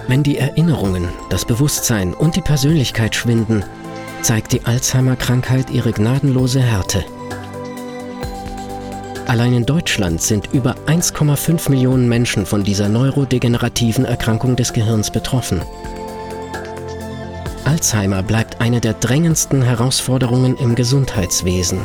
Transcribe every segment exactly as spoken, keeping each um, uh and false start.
Wenn die Erinnerungen, das Bewusstsein und die Persönlichkeit schwinden, zeigt die Alzheimer-Krankheit ihre gnadenlose Härte. Allein in Deutschland sind über eins Komma fünf Millionen Menschen von dieser neurodegenerativen Erkrankung des Gehirns betroffen. Alzheimer bleibt eine der drängendsten Herausforderungen im Gesundheitswesen.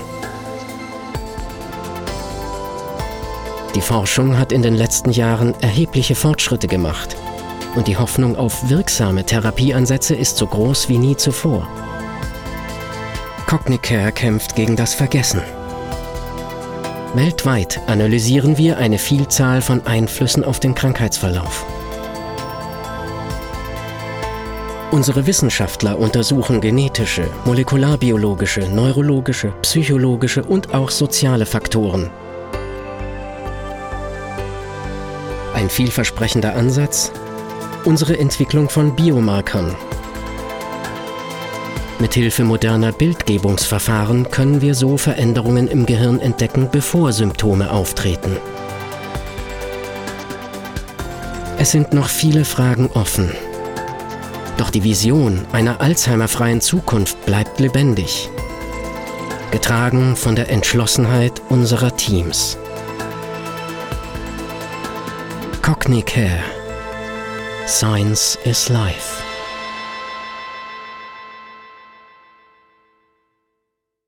Die Forschung hat in den letzten Jahren erhebliche Fortschritte gemacht und die Hoffnung auf wirksame Therapieansätze ist so groß wie nie zuvor. Cognicare kämpft gegen das Vergessen. Weltweit analysieren wir eine Vielzahl von Einflüssen auf den Krankheitsverlauf. Unsere Wissenschaftler untersuchen genetische, molekularbiologische, neurologische, psychologische und auch soziale Faktoren. Ein vielversprechender Ansatz? Unsere Entwicklung von Biomarkern. Mithilfe moderner Bildgebungsverfahren können wir so Veränderungen im Gehirn entdecken, bevor Symptome auftreten. Es sind noch viele Fragen offen. Doch die Vision einer Alzheimer-freien Zukunft bleibt lebendig. Getragen von der Entschlossenheit unserer Teams. Cognicare. Science is life.